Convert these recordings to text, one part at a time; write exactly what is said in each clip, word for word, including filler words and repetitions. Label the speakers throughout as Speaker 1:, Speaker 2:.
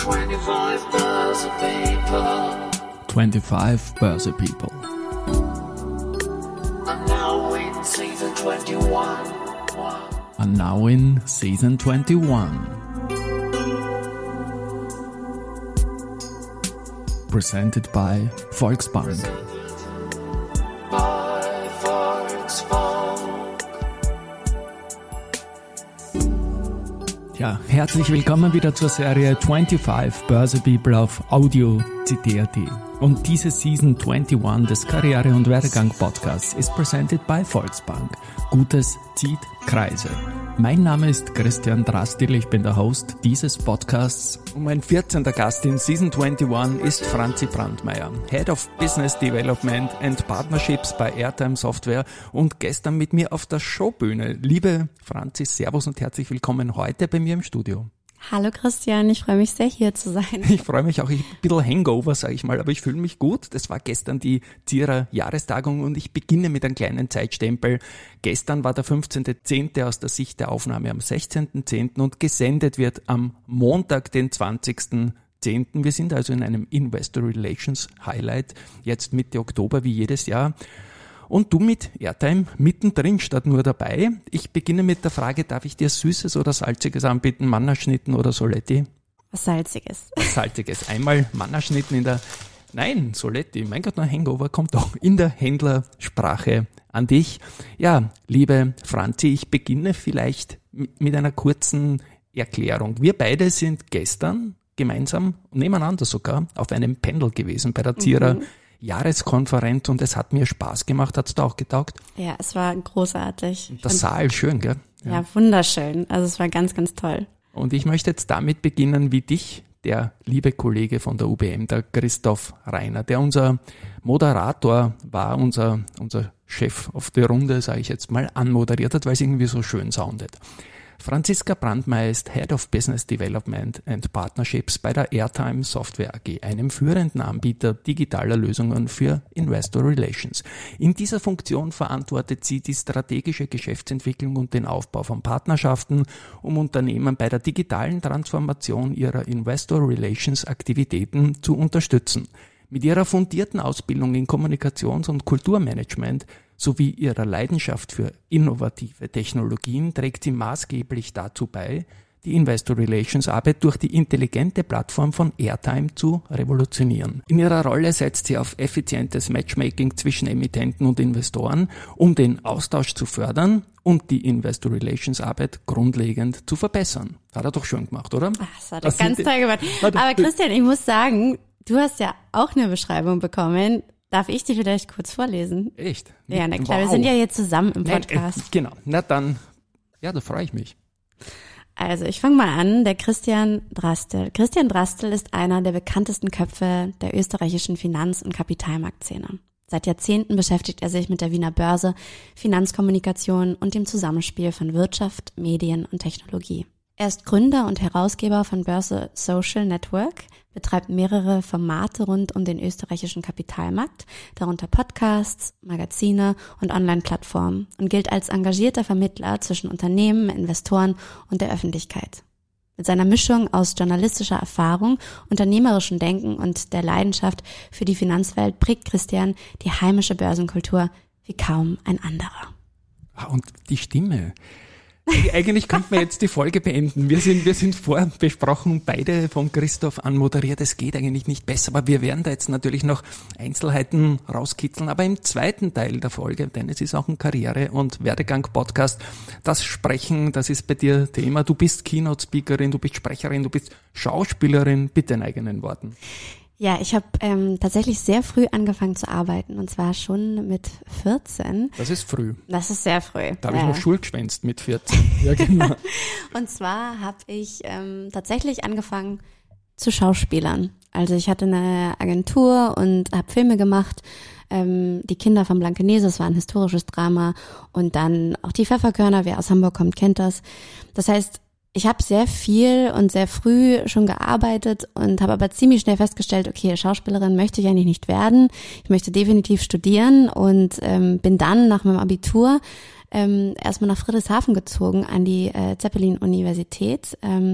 Speaker 1: twenty-five Börse People.
Speaker 2: twenty-five Börse People.
Speaker 1: And now in season twenty-one.
Speaker 2: And now in season twenty-one. Presented by Volksbank.
Speaker 1: By Volksbank.
Speaker 2: Ja, herzlich willkommen wieder zur Serie twenty-five Börse People auf Audio C D punkt A T. Und diese Season einundzwanzig des Karriere- und Werdegang-Podcasts ist presented by Volksbank. Gutes zieht Kreise. Mein Name ist Christian Drastil, ich bin der Host dieses Podcasts. Und mein vierzehnter Gast in Season einundzwanzig ist Franzi Brandmeier, Head of Business Development and Partnerships bei Airtime Software und gestern mit mir auf der Showbühne. Liebe Franzi, Servus und herzlich willkommen heute bei mir im Studio.
Speaker 3: Hallo Christian, ich freue mich sehr, hier zu sein.
Speaker 2: Ich freue mich auch, ich bin ein bisschen Hangover, sage ich mal, aber ich fühle mich gut. Das war gestern die Zierer Jahrestagung und ich beginne mit einem kleinen Zeitstempel. Gestern war der fünfzehnter zehnte aus der Sicht der Aufnahme am sechzehnten zehnten und gesendet wird am Montag, den zwanzigsten zehnten Wir sind also in einem Investor Relations Highlight, jetzt Mitte Oktober wie jedes Jahr. Und du mit Airtime mittendrin statt nur dabei. Ich beginne mit der Frage, darf ich dir Süßes oder Salziges anbieten, Mannerschnitten oder Soletti?
Speaker 3: Was Salziges.
Speaker 2: Was Salziges. Einmal Mannerschnitten in der, nein, Soletti, mein Gott, ein Hangover kommt doch in der Händlersprache an dich. Ja, liebe Franzi, ich beginne vielleicht mit einer kurzen Erklärung. Wir beide sind gestern gemeinsam, nebeneinander sogar, auf einem Panel gewesen bei der Zierer mhm. Jahreskonferenz und es hat mir Spaß gemacht. Hat's da auch getaugt?
Speaker 3: Ja, es war großartig.
Speaker 2: Der Saal, schön, gell?
Speaker 3: Ja. ja, wunderschön. Also es war ganz, ganz toll.
Speaker 2: Und ich möchte jetzt damit beginnen, wie dich der liebe Kollege von der U B M, der Christoph Reiner, der unser Moderator war, unser, unser Chef auf der Runde, sage ich jetzt mal, anmoderiert hat, weil es irgendwie so schön soundet. Franziska Brandmeier ist Head of Business Development and Partnerships bei der Airtime Software A G, einem führenden Anbieter digitaler Lösungen für Investor Relations. In dieser Funktion verantwortet sie die strategische Geschäftsentwicklung und den Aufbau von Partnerschaften, um Unternehmen bei der digitalen Transformation ihrer Investor Relations Aktivitäten zu unterstützen. Mit ihrer fundierten Ausbildung in Kommunikations- und Kulturmanagement sowie ihrer Leidenschaft für innovative Technologien trägt sie maßgeblich dazu bei, die Investor Relations Arbeit durch die intelligente Plattform von Airtime zu revolutionieren. In ihrer Rolle setzt sie auf effizientes Matchmaking zwischen Emittenten und Investoren, um den Austausch zu fördern und die Investor Relations Arbeit grundlegend zu verbessern. Hat er doch schön gemacht, oder?
Speaker 3: Ach, das hat er ganz toll gemacht. Aber Christian, ich muss sagen, du hast ja auch eine Beschreibung bekommen. Darf ich die vielleicht kurz vorlesen?
Speaker 2: Echt?
Speaker 3: Ja, na klar,
Speaker 2: wow.
Speaker 3: Wir sind ja jetzt zusammen im Podcast.
Speaker 2: Nein, äh, genau, na dann, ja, da freue ich mich.
Speaker 3: Also ich fange mal an, der Christian Drastil. Christian Drastil ist einer der bekanntesten Köpfe der österreichischen Finanz- und Kapitalmarktszene. Seit Jahrzehnten beschäftigt er sich mit der Wiener Börse, Finanzkommunikation und dem Zusammenspiel von Wirtschaft, Medien und Technologie. Er ist Gründer und Herausgeber von Börse Social Network, betreibt mehrere Formate rund um den österreichischen Kapitalmarkt, darunter Podcasts, Magazine und Online-Plattformen und gilt als engagierter Vermittler zwischen Unternehmen, Investoren und der Öffentlichkeit. Mit seiner Mischung aus journalistischer Erfahrung, unternehmerischem Denken und der Leidenschaft für die Finanzwelt prägt Christian die heimische Börsenkultur wie kaum ein anderer.
Speaker 2: Und die Stimme. Eigentlich könnten wir jetzt die Folge beenden. Wir sind, wir sind vorbesprochen, beide von Christoph anmoderiert. Es geht eigentlich nicht besser, aber wir werden da jetzt natürlich noch Einzelheiten rauskitzeln. Aber im zweiten Teil der Folge, denn es ist auch ein Karriere- und Werdegang-Podcast, das Sprechen, das ist bei dir Thema. Du bist Keynote-Speakerin, du bist Sprecherin, du bist Schauspielerin. Bitte in eigenen Worten.
Speaker 3: Ja, ich habe ähm, tatsächlich sehr früh angefangen zu arbeiten und zwar schon mit vierzehn.
Speaker 2: Das ist früh.
Speaker 3: Das ist sehr früh.
Speaker 2: Da habe ich noch Schule geschwänzt mit vierzehn. Ja, genau.
Speaker 3: Und zwar habe ich ähm, tatsächlich angefangen zu Schauspielern. Also ich hatte eine Agentur und habe Filme gemacht. Ähm, die Kinder von Blankenese, das war ein historisches Drama. Und dann auch die Pfefferkörner, wer aus Hamburg kommt, kennt das. Das heißt, ich habe sehr viel und sehr früh schon gearbeitet und habe aber ziemlich schnell festgestellt, okay, Schauspielerin möchte ich eigentlich nicht werden. Ich möchte definitiv studieren und ähm, bin dann nach meinem Abitur ähm, erstmal nach Friedrichshafen gezogen an die äh, Zeppelin-Universität. Ähm,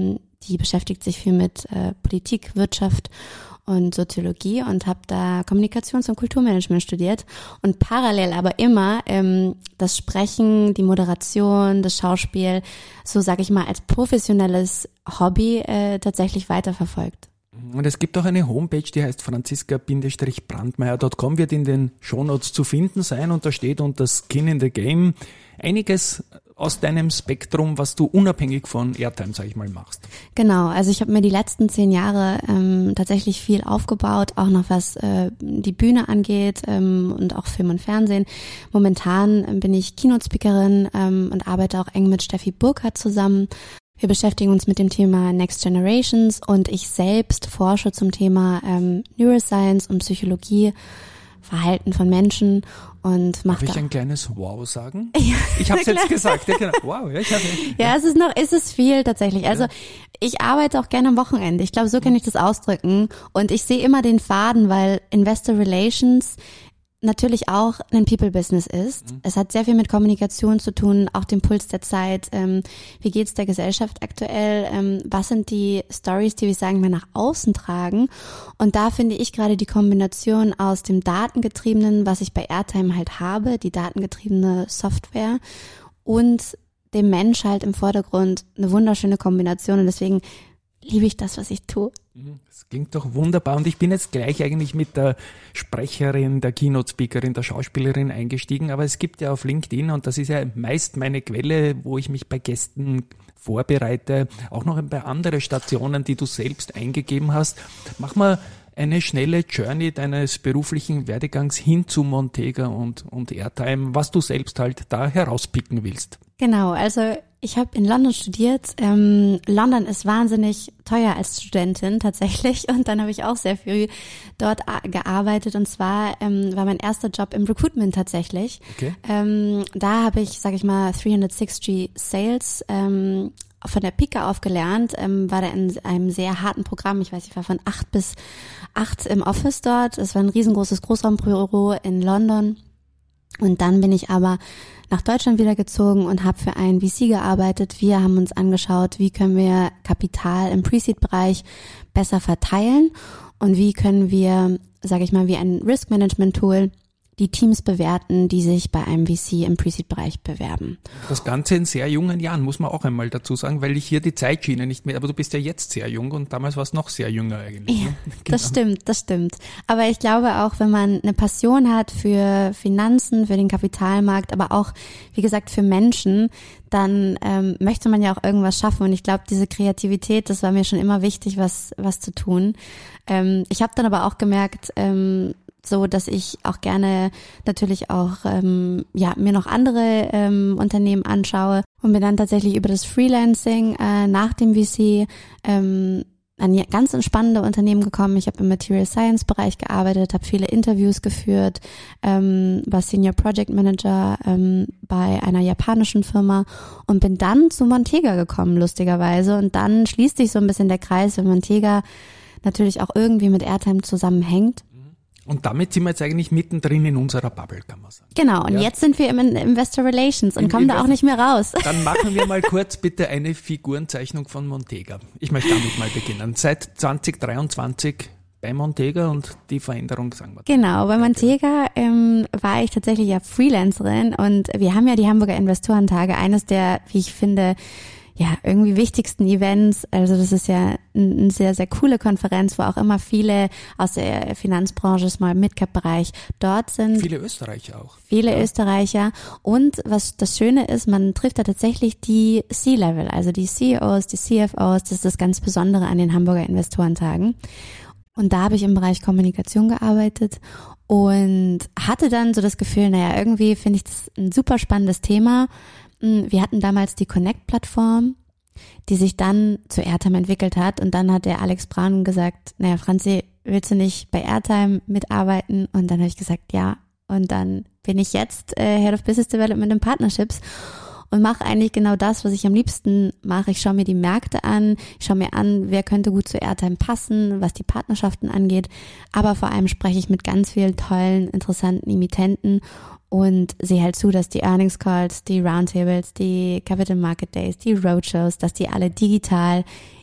Speaker 3: die beschäftigt sich viel mit äh, Politik, Wirtschaft und Soziologie und habe da Kommunikations- und Kulturmanagement studiert und parallel aber immer ähm, das Sprechen, die Moderation, das Schauspiel, so sage ich mal als professionelles Hobby äh, tatsächlich weiterverfolgt.
Speaker 2: Und es gibt auch eine Homepage, die heißt franziska brandmeier punkt com, wird in den Shownotes zu finden sein und da steht unter Skin in the Game einiges aus deinem Spektrum, was du unabhängig von Airtime, sag ich mal, machst.
Speaker 3: Genau, also ich habe mir die letzten zehn Jahre ähm, tatsächlich viel aufgebaut, auch noch was äh, die Bühne angeht ähm, und auch Film und Fernsehen. Momentan ähm, bin ich Keynote-Speakerin ähm, und arbeite auch eng mit Steffi Burkhardt zusammen. Wir beschäftigen uns mit dem Thema Next Generations und ich selbst forsche zum Thema ähm, Neuroscience und Psychologie, Verhalten von Menschen und mache.
Speaker 2: Darf ich ein kleines Wow sagen? Ja, ich habe es jetzt gesagt. Ja, genau. Wow, ja, ich habe.
Speaker 3: Ja, ja, es ist noch, es ist viel tatsächlich. Also ja. Ich arbeite auch gerne am Wochenende. Ich glaube, so kann ich das ausdrücken. Und ich sehe immer den Faden, weil Investor Relations natürlich auch ein People-Business ist. Mhm. Es hat sehr viel mit Kommunikation zu tun, auch dem Puls der Zeit. Ähm, wie geht's der Gesellschaft aktuell? Ähm, was sind die Stories, die wir, sagen wir, nach außen tragen? Und da finde ich gerade die Kombination aus dem Datengetriebenen, was ich bei Airtime halt habe, die datengetriebene Software und dem Mensch halt im Vordergrund eine wunderschöne Kombination. Und deswegen liebe ich das, was ich tue.
Speaker 2: Das klingt doch wunderbar und ich bin jetzt gleich eigentlich mit der Sprecherin, der Keynote-Speakerin, der Schauspielerin eingestiegen, aber es gibt ja auf LinkedIn und das ist ja meist meine Quelle, wo ich mich bei Gästen vorbereite, auch noch bei anderen Stationen, die du selbst eingegeben hast. Mach mal eine schnelle Journey deines beruflichen Werdegangs hin zu Montega und, und Airtime, was du selbst halt da herauspicken willst.
Speaker 3: Genau, also ich habe in London studiert. Ähm, London ist wahnsinnig teuer als Studentin tatsächlich und dann habe ich auch sehr viel dort gearbeitet und zwar ähm, war mein erster Job im Recruitment tatsächlich. Okay. Ähm, da habe ich, sage ich mal, dreihundertsechzig Sales ähm, von der Pike auf gelernt, ähm, war da in einem sehr harten Programm. Ich weiß, ich war von acht bis acht im Office dort. Es war ein riesengroßes Großraumbüro in London. Und dann bin ich aber nach Deutschland wieder gezogen und habe für einen V C gearbeitet. Wir haben uns angeschaut, wie können wir Kapital im Pre-Seed-Bereich besser verteilen und wie können wir, sage ich mal, wie ein Risk-Management-Tool die Teams bewerten, die sich bei einem V C im Pre-Seed-Bereich bewerben.
Speaker 2: Das Ganze in sehr jungen Jahren, muss man auch einmal dazu sagen, weil ich hier die Zeitschiene nicht mehr, aber du bist ja jetzt sehr jung und damals warst du noch sehr jünger eigentlich.
Speaker 3: Ja,
Speaker 2: ne? Genau.
Speaker 3: Das stimmt, das stimmt. Aber ich glaube auch, wenn man eine Passion hat für Finanzen, für den Kapitalmarkt, aber auch, wie gesagt, für Menschen, dann ähm, möchte man ja auch irgendwas schaffen. Und ich glaube, diese Kreativität, das war mir schon immer wichtig, was was zu tun. Ähm, ich habe dann aber auch gemerkt, ähm, so dass ich auch gerne natürlich auch ähm, ja mir noch andere ähm, Unternehmen anschaue und bin dann tatsächlich über das Freelancing äh, nach dem V C ähm, an ganz spannende Unternehmen gekommen. Ich habe im Material Science Bereich gearbeitet, habe viele Interviews geführt, ähm, war Senior Project Manager ähm, bei einer japanischen Firma und bin dann zu Montega gekommen, lustigerweise. Und dann schließt sich so ein bisschen der Kreis, wenn Montega natürlich auch irgendwie mit Airtime zusammenhängt.
Speaker 2: Und damit sind wir jetzt eigentlich mittendrin in unserer Bubble, kann man sagen.
Speaker 3: Genau, und ja. Jetzt sind wir im Investor Relations und Im kommen Invest- da auch nicht mehr raus.
Speaker 2: Dann machen wir mal kurz bitte eine Figurenzeichnung von Montega. Ich möchte damit mal beginnen. Seit zwanzig dreiundzwanzig bei Montega und die Veränderung, sagen wir.
Speaker 3: Genau, bei Montega ähm, war ich tatsächlich ja Freelancerin und wir haben ja die Hamburger Investorentage, eines der, wie ich finde, ja, irgendwie wichtigsten Events. Also das ist ja eine sehr, sehr coole Konferenz, wo auch immer viele aus der Finanzbranche, Small Mid-Cap-Bereich dort sind.
Speaker 2: Viele Österreicher auch.
Speaker 3: Viele ja. Österreicher. Und was das Schöne ist, man trifft da tatsächlich die C-Level, also die C E Os, die C F Os. Das ist das ganz Besondere an den Hamburger Investorentagen. Und da habe ich im Bereich Kommunikation gearbeitet und hatte dann so das Gefühl, naja, irgendwie finde ich das ein super spannendes Thema. Wir hatten damals die Connect-Plattform, die sich dann zu Airtime entwickelt hat. Und dann hat der Alex Braun gesagt, naja, Franzi, willst du nicht bei Airtime mitarbeiten? Und dann habe ich gesagt, ja. Und dann bin ich jetzt äh, Head of Business Development and Partnerships und mache eigentlich genau das, was ich am liebsten mache. Ich schaue mir die Märkte an, ich schaue mir an, wer könnte gut zu Airtime passen, was die Partnerschaften angeht. Aber vor allem spreche ich mit ganz vielen tollen, interessanten Emittenten und sehe halt zu, dass die Earnings Calls, die Roundtables, die Capital Market Days, die Roadshows, dass die alle digital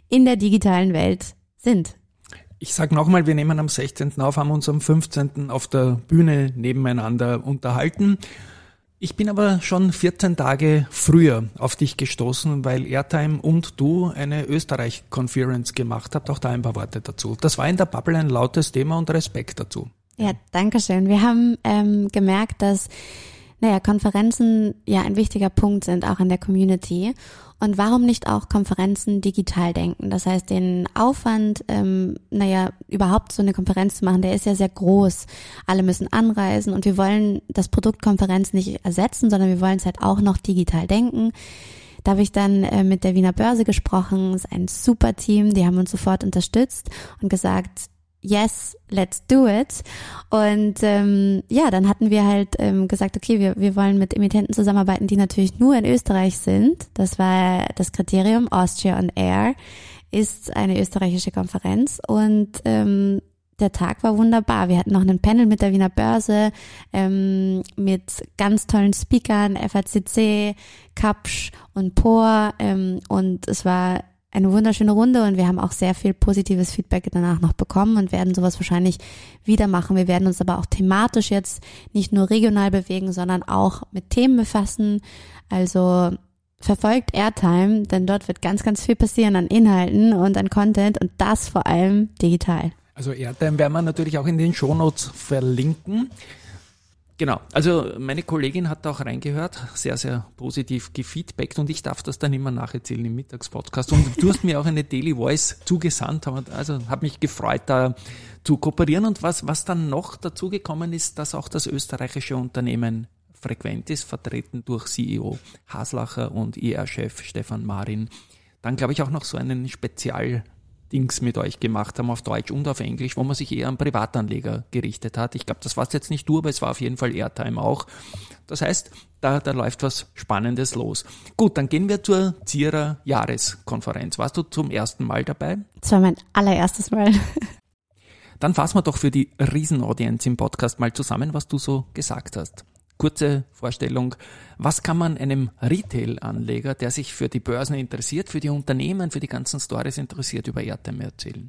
Speaker 3: in der digitalen Welt sind.
Speaker 2: Ich sage nochmal, wir nehmen am sechzehnten auf, haben uns am fünfzehnten auf der Bühne nebeneinander unterhalten. Ich bin aber schon vierzehn Tage früher auf dich gestoßen, weil Airtime und du eine Österreich-Conference gemacht habt. Auch da ein paar Worte dazu. Das war in der Bubble ein lautes Thema und Respekt dazu.
Speaker 3: Ja, danke schön. Wir haben ähm, gemerkt, dass naja, Konferenzen ja ein wichtiger Punkt sind, auch in der Community. Und warum nicht auch Konferenzen digital denken? Das heißt, den Aufwand, ähm, naja, überhaupt so eine Konferenz zu machen, der ist ja sehr groß. Alle müssen anreisen und wir wollen das Produkt Konferenz nicht ersetzen, sondern wir wollen es halt auch noch digital denken. Da habe ich dann äh, mit der Wiener Börse gesprochen, das ist ein super Team, die haben uns sofort unterstützt und gesagt, yes, let's do it. Und ähm, ja, dann hatten wir halt ähm, gesagt, okay, wir wir wollen mit Emittenten zusammenarbeiten, die natürlich nur in Österreich sind. Das war das Kriterium. Austria on Air ist eine österreichische Konferenz und ähm, der Tag war wunderbar. Wir hatten noch einen Panel mit der Wiener Börse, ähm, mit ganz tollen Speakern, F A C C, Kapsch und P O R ähm, und es war eine wunderschöne Runde und wir haben auch sehr viel positives Feedback danach noch bekommen und werden sowas wahrscheinlich wieder machen. Wir werden uns aber auch thematisch jetzt nicht nur regional bewegen, sondern auch mit Themen befassen. Also verfolgt Airtime, denn dort wird ganz, ganz viel passieren an Inhalten und an Content und das vor allem digital.
Speaker 2: Also Airtime werden wir natürlich auch in den Shownotes verlinken. Genau, also meine Kollegin hat da auch reingehört, sehr, sehr positiv gefeedbackt und ich darf das dann immer nacherzählen im Mittagspodcast. Und du hast mir auch eine Daily Voice zugesandt, also habe mich gefreut, da zu kooperieren. Und was, was dann noch dazu gekommen ist, dass auch das österreichische Unternehmen frequent ist, vertreten durch C E O Haslacher und I R-Chef Stefan Marin. Dann glaube ich auch noch so einen Spezial Dings mit euch gemacht haben, auf Deutsch und auf Englisch, wo man sich eher an Privatanleger gerichtet hat. Ich glaube, das war es jetzt nicht du, aber es war auf jeden Fall Airtime auch. Das heißt, da, da läuft was Spannendes los. Gut, dann gehen wir zur Zierer Jahreskonferenz. Warst du zum ersten Mal dabei?
Speaker 3: Das war mein allererstes Mal.
Speaker 2: Dann fassen wir doch für die Riesenaudienz im Podcast mal zusammen, was du so gesagt hast. Kurze Vorstellung, was kann man einem Retail-Anleger, der sich für die Börsen interessiert, für die Unternehmen, für die ganzen Stories interessiert, über Airtime erzählen?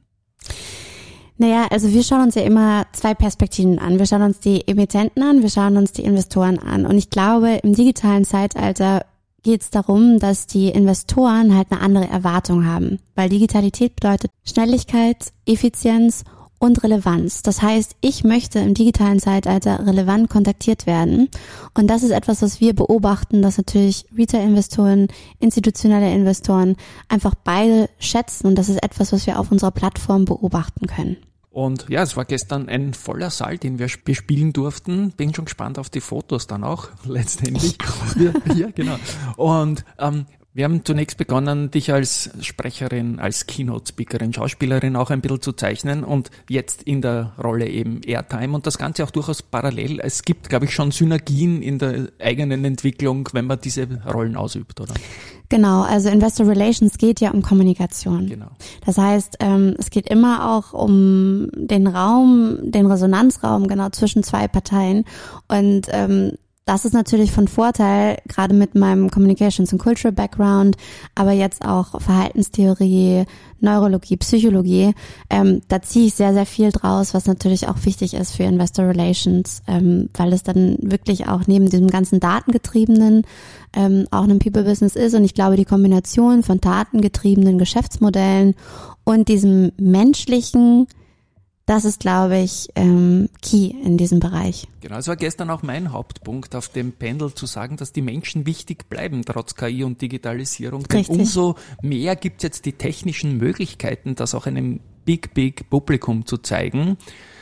Speaker 3: Naja, also wir schauen uns ja immer zwei Perspektiven an. Wir schauen uns die Emittenten an, wir schauen uns die Investoren an. Und ich glaube, im digitalen Zeitalter geht es darum, dass die Investoren halt eine andere Erwartung haben. Weil Digitalität bedeutet Schnelligkeit, Effizienz und Relevanz. Das heißt, ich möchte im digitalen Zeitalter relevant kontaktiert werden. Und das ist etwas, was wir beobachten, dass natürlich Retail-Investoren, institutionelle Investoren einfach beide schätzen. Und das ist etwas, was wir auf unserer Plattform beobachten können.
Speaker 2: Und ja, es war gestern ein voller Saal, den wir bespielen durften. Bin schon gespannt auf die Fotos dann auch, letztendlich. Ja, ja, genau. Und ähm, wir haben zunächst begonnen, dich als Sprecherin, als Keynote-Speakerin, Schauspielerin auch ein bisschen zu zeichnen und jetzt in der Rolle eben Airtime und das Ganze auch durchaus parallel. Es gibt, glaube ich, schon Synergien in der eigenen Entwicklung, wenn man diese Rollen ausübt, oder?
Speaker 3: Genau, also Investor Relations geht ja um Kommunikation.
Speaker 2: Genau.
Speaker 3: Das heißt, ähm, es geht immer auch um den Raum, den Resonanzraum, genau, zwischen zwei Parteien und ähm, das ist natürlich von Vorteil, gerade mit meinem Communications- und Cultural Background, aber jetzt auch Verhaltenstheorie, Neurologie, Psychologie. Ähm, da ziehe ich sehr, sehr viel draus, was natürlich auch wichtig ist für Investor Relations, ähm, weil es dann wirklich auch neben diesem ganzen Datengetriebenen ähm, auch ein People-Business ist. Und ich glaube, die Kombination von datengetriebenen Geschäftsmodellen und diesem menschlichen, das ist, glaube ich, ähm, key in diesem Bereich.
Speaker 2: Genau, es war gestern auch mein Hauptpunkt auf dem Panel zu sagen, dass die Menschen wichtig bleiben, trotz K I und Digitalisierung. Denn
Speaker 3: Richtig.
Speaker 2: Umso mehr gibt es jetzt die technischen Möglichkeiten, das auch einem big, big Publikum zu zeigen.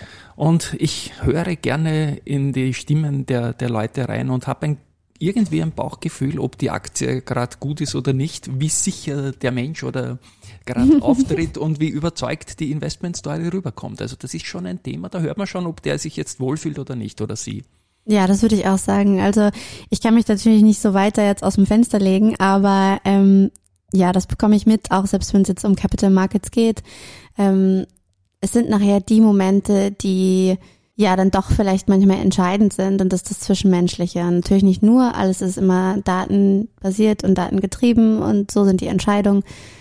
Speaker 2: Und ich höre gerne in die Stimmen der, der Leute rein und habe ein irgendwie ein Bauchgefühl, ob die Aktie gerade gut ist oder nicht, wie sicher der Mensch oder gerade auftritt und wie überzeugt die Investment-Story rüberkommt. Also das ist schon ein Thema, da hört man schon, ob der sich jetzt wohlfühlt oder nicht oder sie.
Speaker 3: Ja, das würde ich auch sagen. Also ich kann mich natürlich nicht so weiter jetzt aus dem Fenster legen, aber ähm, ja, das bekomme ich mit, auch selbst wenn es jetzt um Capital Markets geht. Ähm, es sind nachher die Momente, die ja dann doch vielleicht manchmal entscheidend sind und das ist das Zwischenmenschliche. Und natürlich nicht nur, alles ist immer datenbasiert und datengetrieben und so sind die Entscheidungen.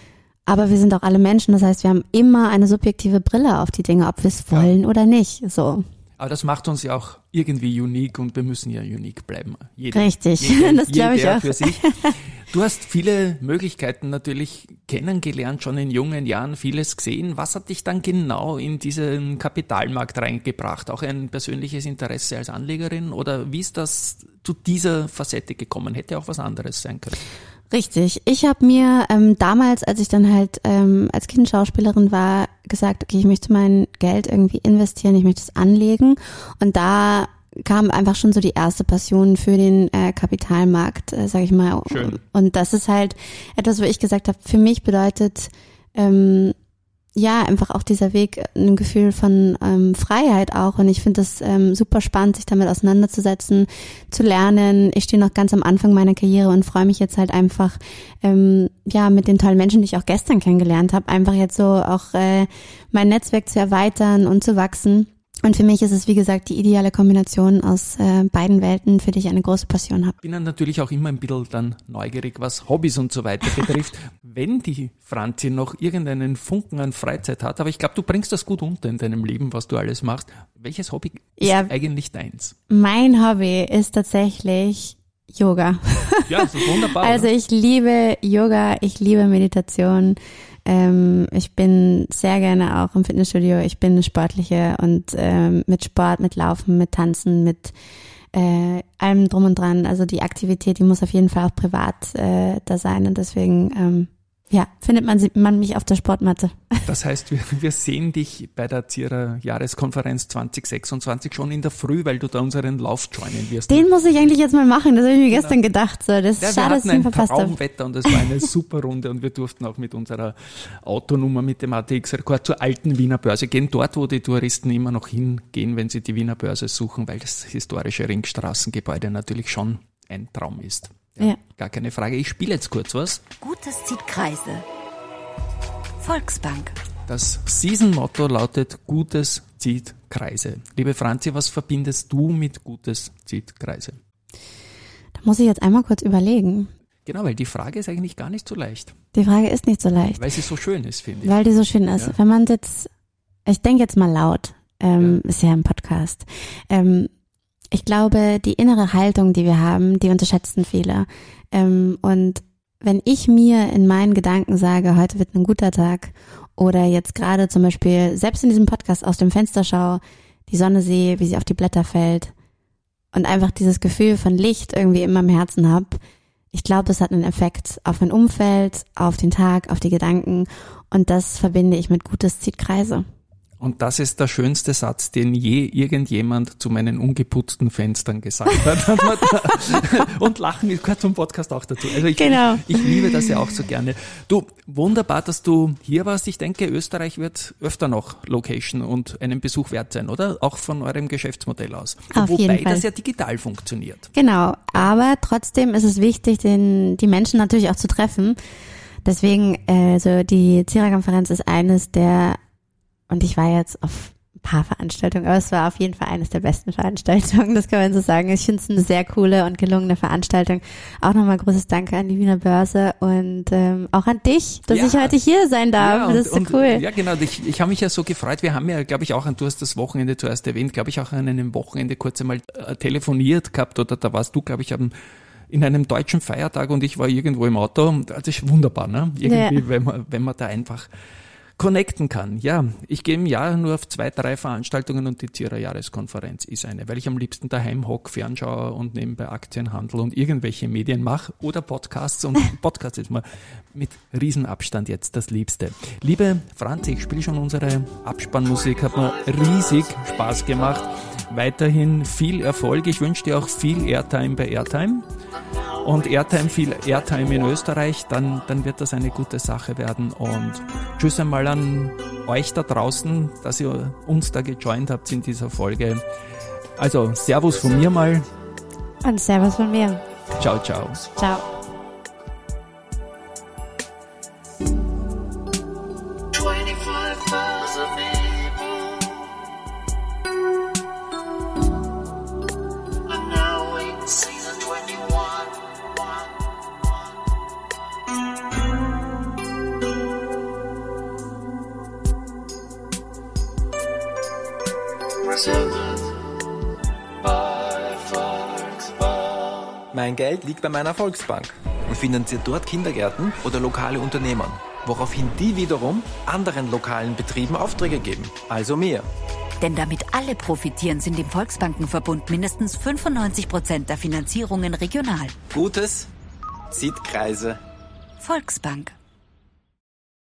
Speaker 3: Aber wir sind auch alle Menschen, das heißt, wir haben immer eine subjektive Brille auf die Dinge, ob wir es wollen ja. oder nicht. So.
Speaker 2: Aber das macht uns ja auch irgendwie unique und wir müssen ja unique bleiben. Jede,
Speaker 3: Richtig,
Speaker 2: jede,
Speaker 3: das glaube ich auch.
Speaker 2: Für sich. Du hast viele Möglichkeiten natürlich kennengelernt, schon in jungen Jahren vieles gesehen. Was hat dich dann genau in diesen Kapitalmarkt reingebracht? Auch ein persönliches Interesse als Anlegerin oder wie ist das zu dieser Facette gekommen? Hätte auch was anderes sein können.
Speaker 3: Richtig. Ich habe mir ähm, damals, als ich dann halt ähm, als Kind Schauspielerin war, gesagt, okay, ich möchte mein Geld irgendwie investieren, ich möchte es anlegen. Und da kam einfach schon so die erste Passion für den äh, Kapitalmarkt, äh, sage ich mal.
Speaker 2: Schön.
Speaker 3: Und das ist halt etwas, wo ich gesagt habe, für mich bedeutet ähm, ja einfach auch dieser Weg ein Gefühl von ähm, Freiheit auch. Und ich finde das ähm, super spannend, sich damit auseinanderzusetzen, zu lernen. Ich stehe noch ganz am Anfang meiner Karriere und freue mich jetzt halt einfach ähm, ja mit den tollen Menschen, die ich auch gestern kennengelernt habe, einfach jetzt so auch äh, mein Netzwerk zu erweitern und zu wachsen. Und für mich ist es, wie gesagt, die ideale Kombination aus äh, beiden Welten, für die ich eine große Passion habe.
Speaker 2: Ich bin dann natürlich auch immer ein bisschen dann neugierig, was Hobbys und so weiter betrifft. Wenn die Franzi noch irgendeinen Funken an Freizeit hat, aber ich glaube, du bringst das gut unter in deinem Leben, was du alles machst. Welches Hobby ist ja eigentlich deins? Mein
Speaker 3: Hobby ist tatsächlich Yoga.
Speaker 2: Ja, das ist wunderbar.
Speaker 3: Also ich liebe Yoga, ich liebe Meditation. Ich bin sehr gerne auch im Fitnessstudio. Ich bin eine Sportliche und ähm, mit Sport, mit Laufen, mit Tanzen, mit äh, allem drum und dran. Also die Aktivität, die muss auf jeden Fall auch privat äh, da sein und deswegen ähm, ja, findet man, man mich auf der Sportmatte.
Speaker 2: Das heißt, wir, wir sehen dich bei der Zierer Jahreskonferenz zwanzig sechsundzwanzig schon in der Früh, weil du da unseren Lauf joinen wirst.
Speaker 3: Den muss ich eigentlich jetzt mal machen, das habe ich mir
Speaker 2: genau.
Speaker 3: gestern gedacht. So, das
Speaker 2: ja,
Speaker 3: ist schade, dass ich ihn verpasst habe. Wir hatten ein
Speaker 2: Traumwetter und es war eine super Runde und wir durften auch mit unserer Autonummer mit dem A T X-Rekord zur alten Wiener Börse gehen, dort wo die Touristen immer noch hingehen, wenn sie die Wiener Börse suchen, weil das historische Ringstraßengebäude natürlich schon ein Traum ist. Ja, ja. Gar keine Frage. Ich spiele jetzt kurz was.
Speaker 4: Gutes zieht Kreise. Volksbank.
Speaker 2: Das Season-Motto lautet Gutes zieht Kreise. Liebe Franzi, was verbindest du mit Gutes zieht Kreise?
Speaker 3: Da muss ich jetzt einmal kurz überlegen.
Speaker 2: Genau, weil die Frage ist eigentlich gar nicht so leicht.
Speaker 3: Die Frage ist nicht so leicht.
Speaker 2: Weil sie so schön ist, finde ich.
Speaker 3: Weil die so schön ist. Ja. Wenn man jetzt, ich denke jetzt mal laut, ähm, ja. ist ja ein Podcast, ähm, ich glaube, die innere Haltung, die wir haben, die unterschätzen viele. Ähm, und wenn ich mir in meinen Gedanken sage, heute wird ein guter Tag oder jetzt gerade zum Beispiel selbst in diesem Podcast aus dem Fenster schaue, die Sonne sehe, wie sie auf die Blätter fällt und einfach dieses Gefühl von Licht irgendwie in meinem Herzen habe, ich glaube, das hat einen Effekt auf mein Umfeld, auf den Tag, auf die Gedanken und das verbinde ich mit Gutes zieht Kreise.
Speaker 2: Und das ist der schönste Satz, den je irgendjemand zu meinen ungeputzten Fenstern gesagt hat. Und Lachen gehört zum Podcast auch dazu. Also ich,
Speaker 3: genau.
Speaker 2: ich, ich liebe das ja auch so gerne. Du, wunderbar, dass du hier warst. Ich denke, Österreich wird öfter noch Location und einen Besuch wert sein, oder? Auch von eurem Geschäftsmodell aus.
Speaker 3: Auf
Speaker 2: Wobei
Speaker 3: jeden Fall.
Speaker 2: Das ja digital funktioniert.
Speaker 3: Genau, aber trotzdem ist es wichtig, den, die Menschen natürlich auch zu treffen. Deswegen, also die Zierer-Konferenz ist eines der Und ich war jetzt auf ein paar Veranstaltungen, aber es war auf jeden Fall eines der besten Veranstaltungen, das kann man so sagen. Ich finde es eine sehr coole und gelungene Veranstaltung. Auch nochmal großes Danke an die Wiener Börse und ähm, auch an dich, dass
Speaker 2: ja.
Speaker 3: ich heute hier sein darf.
Speaker 2: Ja, und,
Speaker 3: das ist so
Speaker 2: und,
Speaker 3: cool.
Speaker 2: Ja, genau. Ich, ich habe mich ja so gefreut. Wir haben ja, glaube ich, auch, du hast das Wochenende zuerst erwähnt, glaube ich, auch an einem Wochenende kurz einmal äh, telefoniert gehabt oder da warst du, glaube ich, haben in einem deutschen Feiertag und ich war irgendwo im Auto. Das ist wunderbar, ne? Irgendwie, ja. wenn man, wenn man da einfach connecten kann. Ja, ich gehe im Jahr nur auf zwei, drei Veranstaltungen und die Zierer Jahreskonferenz ist eine, weil ich am liebsten daheim hock, fernschaue und nebenbei Aktien handle und irgendwelche Medien mache oder Podcasts und Podcast ist mir mit Riesenabstand jetzt das Liebste. Liebe Franzi, ich spiele schon unsere Abspannmusik, hat mir riesig Spaß gemacht. Weiterhin viel Erfolg. Ich wünsche dir auch viel Airtime bei Airtime. Und Airtime, viel Airtime in Österreich, dann, dann wird das eine gute Sache werden. Und tschüss einmal an euch da draußen, dass ihr uns da gejoint habt in dieser Folge. Also, Servus von mir mal.
Speaker 3: Und Servus von mir.
Speaker 2: Ciao, ciao.
Speaker 3: Ciao.
Speaker 1: twenty-five thousand people are now in season twenty-one. Volkswagen. Bei Volkswagen.
Speaker 4: Mein Geld liegt bei meiner Volksbank und finanziert dort Kindergärten oder lokale Unternehmen, woraufhin die wiederum anderen lokalen Betrieben Aufträge geben, also mir.
Speaker 5: Denn damit alle profitieren, sind im Volksbankenverbund mindestens fünfundneunzig Prozent der Finanzierungen regional.
Speaker 4: Gutes zieht Kreise.
Speaker 5: Volksbank.